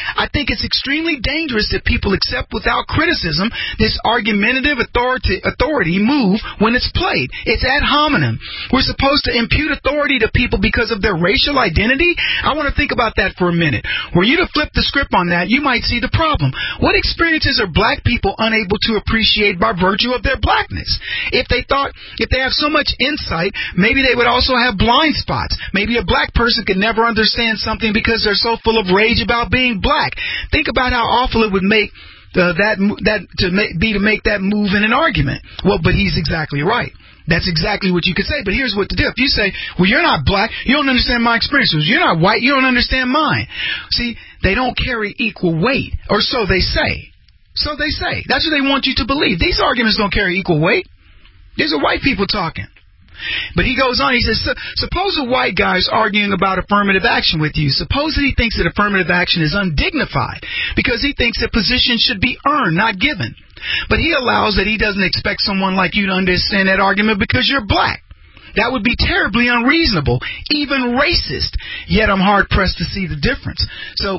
I think it's extremely dangerous that people accept without criticism this argumentative authority, authority move when it's played. It's ad hominem. We're supposed to impute authority to people because of their racial identity? I want to think about that for a minute. Were you to flip the script on that, you might see the problem. What experiences are black people unable to appreciate by virtue of their blackness? If they thought, if they have so much insight, maybe they would also have blind spots. Maybe a black person could never understand something because they're so full of rage about being black. Think about how awful it would make uh, that that to make, be to make that move in an argument. Well, but he's exactly right. That's exactly what you could say. But here's what to do. If you say, well, you're not black, you don't understand my experiences. You're not white, you don't understand mine. See, they don't carry equal weight, or so they say. So they say. That's what they want you to believe. These arguments don't carry equal weight. These are white people talking. But he goes on, he says, suppose a white guy is arguing about affirmative action with you. Suppose that he thinks that affirmative action is undignified because he thinks that positions should be earned, not given. But he allows that he doesn't expect someone like you to understand that argument because you're black. That would be terribly unreasonable, even racist. Yet I'm hard-pressed to see the difference. So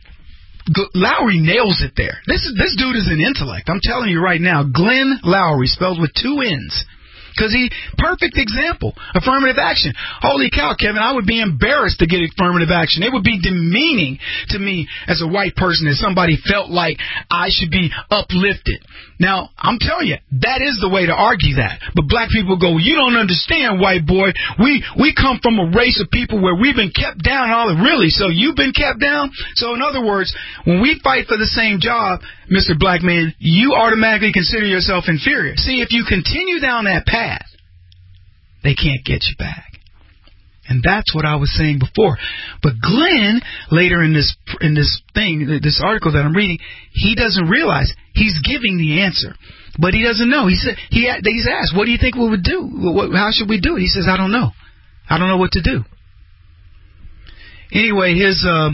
Lowry nails it there. This is, this dude is an intellect. I'm telling you right now, Glenn Lowry, spelled with two N's. Because he, perfect example, affirmative action. Holy cow, Kevin, I would be embarrassed to get affirmative action. It would be demeaning to me as a white person if somebody felt like I should be uplifted. Now, I'm telling you, that is the way to argue that. But black people go, you don't understand, white boy. We we come from a race of people where we've been kept down. All really, so you've been kept down? So in other words, when we fight for the same job, Mister Black Man, you automatically consider yourself inferior. See, if you continue down that path, they can't get you back. And that's what I was saying before. But Glenn, later in this in this thing, this article that I'm reading, he doesn't realize he's giving the answer. But he doesn't know. He said he he's asked, what do you think we would do? What, how should we do it? He says, I don't know. I don't know what to do. Anyway, his uh,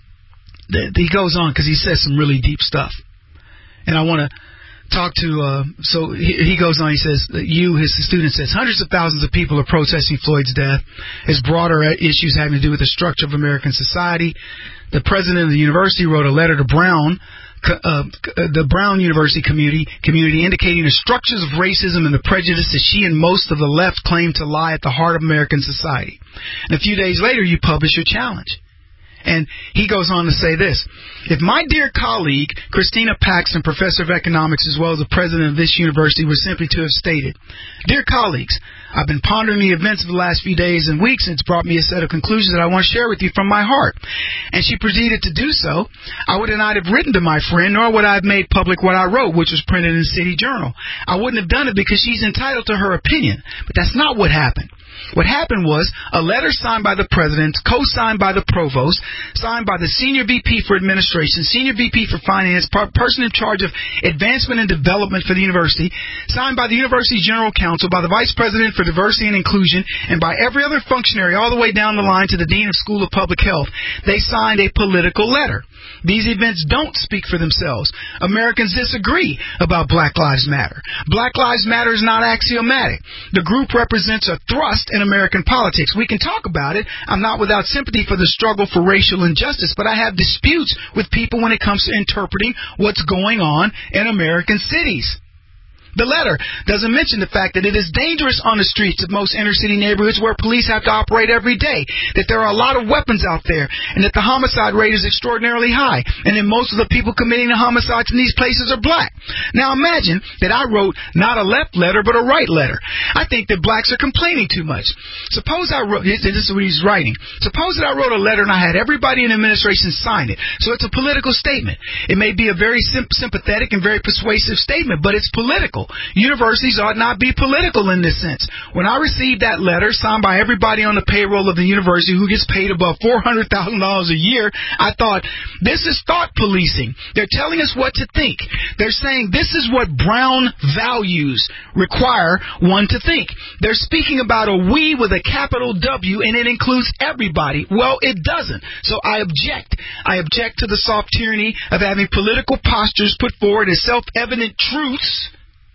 he goes on because he says some really deep stuff. And I want to talk to, uh, so he, he goes on, he says, you, his student says, hundreds of thousands of people are protesting Floyd's death. His broader issues having to do with the structure of American society. The president of the university wrote a letter to Brown, uh, the Brown University community, community indicating the structures of racism and the prejudices she and most of the left claim to lie at the heart of American society. And a few days later, you publish your challenge. And he goes on to say this. If my dear colleague, Christina Paxson, professor of economics as well as the president of this university, were simply to have stated, dear colleagues, I've been pondering the events of the last few days and weeks, and it's brought me a set of conclusions that I want to share with you from my heart. And she proceeded to do so. I would not have written to my friend, nor would I have made public what I wrote, which was printed in the City Journal. I wouldn't have done it because she's entitled to her opinion. But that's not what happened. What happened was a letter signed by the president, co-signed by the provost, signed by the senior V P for administration, senior V P for finance, person in charge of advancement and development for the university, signed by the university general counsel, by the vice president for diversity and inclusion, and by every other functionary all the way down the line to the dean of school of public health. They signed a political letter. These events don't speak for themselves. Americans disagree about Black Lives Matter. Black Lives Matter is not axiomatic. The group represents a thrust in American politics. We can talk about it. I'm not without sympathy for the struggle for racial injustice, but I have disputes with people when it comes to interpreting what's going on in American cities. The letter doesn't mention the fact that it is dangerous on the streets of most inner-city neighborhoods where police have to operate every day, that there are a lot of weapons out there, and that the homicide rate is extraordinarily high, and that most of the people committing the homicides in these places are black. Now imagine that I wrote not a left letter, but a right letter. I think that blacks are complaining too much. Suppose I wrote, this is what he's writing, suppose that I wrote a letter and I had everybody in the administration sign it. So it's a political statement. It may be a very sim- sympathetic and very persuasive statement, but it's political. Universities ought not be political in this sense. When I received that letter signed by everybody on the payroll of the university who gets paid above four hundred thousand dollars a year, I thought, this is thought policing. They're telling us what to think. They're saying this is what Brown values require one to think. They're speaking about a we with a capital W, and it includes everybody. Well, it doesn't. So I object. I object to the soft tyranny of having political postures put forward as self-evident truths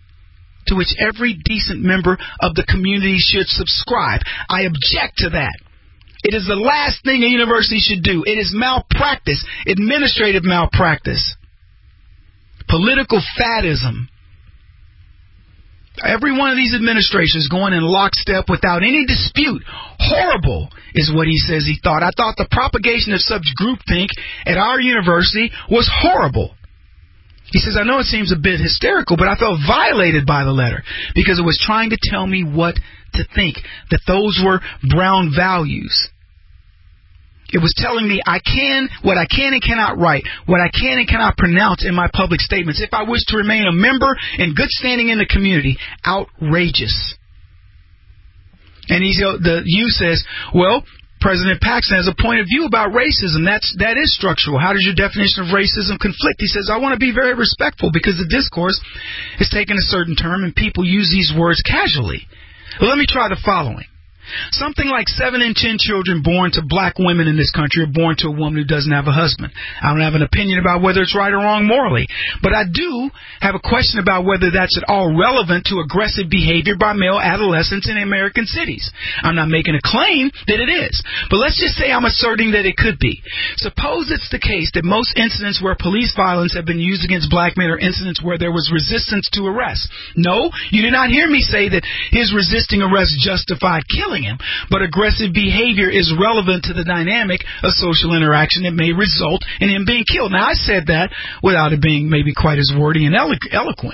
to which every decent member of the community should subscribe. I object to that. It is the last thing a university should do. It is malpractice, administrative malpractice, political faddism. Every one of these administrations going in lockstep without any dispute. Horrible is what he says he thought. I thought the propagation of such groupthink at our university was horrible. He says, I know it seems a bit hysterical, but I felt violated by the letter because it was trying to tell me what to think, that those were Brown values. It was telling me I can, what I can and cannot write, what I can and cannot pronounce in my public statements. If I wish to remain a member in good standing in the community, outrageous. And he's, the U says, well, President Paxton has a point of view about racism. That's, that is structural. How does your definition of racism conflict? He says, I want to be very respectful because the discourse is taking a certain term and people use these words casually. Well, let me try the following. Something like seven in ten children born to black women in this country are born to a woman who doesn't have a husband. I don't have an opinion about whether it's right or wrong morally, but I do have a question about whether that's at all relevant to aggressive behavior by male adolescents in American cities. I'm not making a claim that it is, but let's just say I'm asserting that it could be. Suppose it's the case that most incidents where police violence have been used against black men are incidents where there was resistance to arrest. No, you did not hear me say that his resisting arrest justified killing him, but aggressive behavior is relevant to the dynamic of social interaction that may result in him being killed. Now, I said that without it being maybe quite as wordy and elo- eloquent.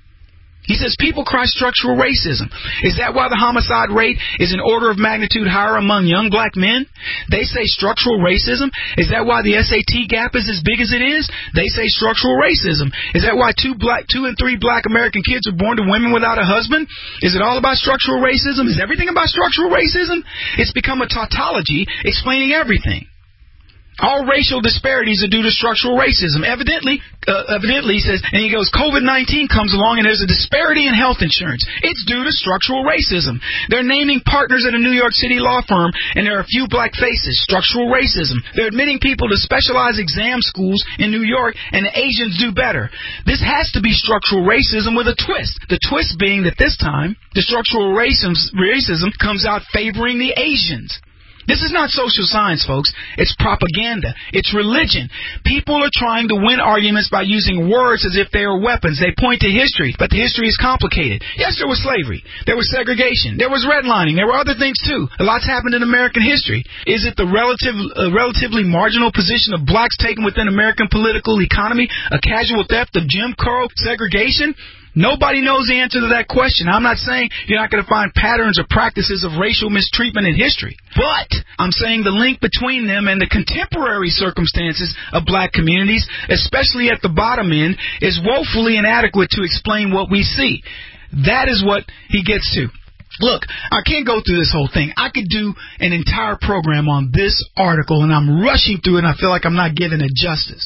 He says people cry structural racism. Is that why the homicide rate is an order of magnitude higher among young black men? They say structural racism. Is that why the S A T gap is as big as it is? They say structural racism. Is that why two black, two and three black American kids are born to women without a husband? Is it all about structural racism? Is everything about structural racism? It's become a tautology explaining everything. All racial disparities are due to structural racism. Evidently, uh, evidently, he says, and he goes, COVID nineteen comes along and there's a disparity in health insurance. It's due to structural racism. They're naming partners at a New York City law firm and there are a few black faces. Structural racism. They're admitting people to specialized exam schools in New York and the Asians do better. This has to be structural racism with a twist. The twist being that this time, the structural racism, racism comes out favoring the Asians. This is not social science, folks. It's propaganda. It's religion. People are trying to win arguments by using words as if they are weapons. They point to history, but the history is complicated. Yes, there was slavery. There was segregation. There was redlining. There were other things, too. A lot's happened in American history. Is it the relative, uh, relatively marginal position of blacks taken within American political economy a casual theft of Jim Crow segregation? Nobody knows the answer to that question. I'm not saying you're not going to find patterns or practices of racial mistreatment in history. But I'm saying the link between them and the contemporary circumstances of black communities, especially at the bottom end, is woefully inadequate to explain what we see. That is what he gets to. Look, I can't go through this whole thing. I could do an entire program on this article, and I'm rushing through it, and I feel like I'm not giving it justice.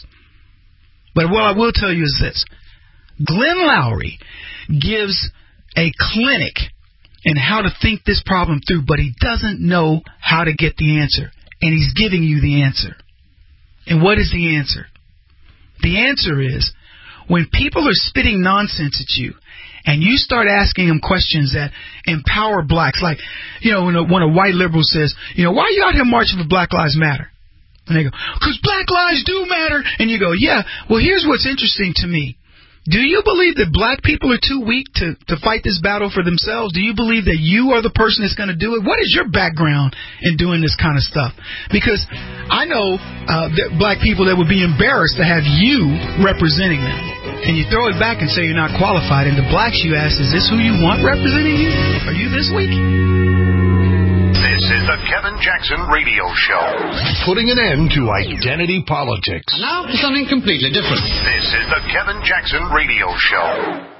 But what I will tell you is this. Glenn Loury gives a clinic in how to think this problem through, but he doesn't know how to get the answer. And he's giving you the answer. And what is the answer? The answer is when people are spitting nonsense at you and you start asking them questions that empower blacks, like, you know, when a, when a white liberal says, you know, why are you out here marching for Black Lives Matter? And they go, because Black lives do matter. And you go, yeah, well, here's what's interesting to me. Do you believe that black people are too weak to, to fight this battle for themselves? Do you believe that you are the person that's going to do it? What is your background in doing this kind of stuff? Because I know uh, that black people that would be embarrassed to have you representing them. And you throw it back and say you're not qualified. And the blacks you ask, is this who you want representing you? Are you this weak? This is the Kevin Jackson Radio Show. Putting an end to identity politics. And now for something completely different. This is the Kevin Jackson Radio Show.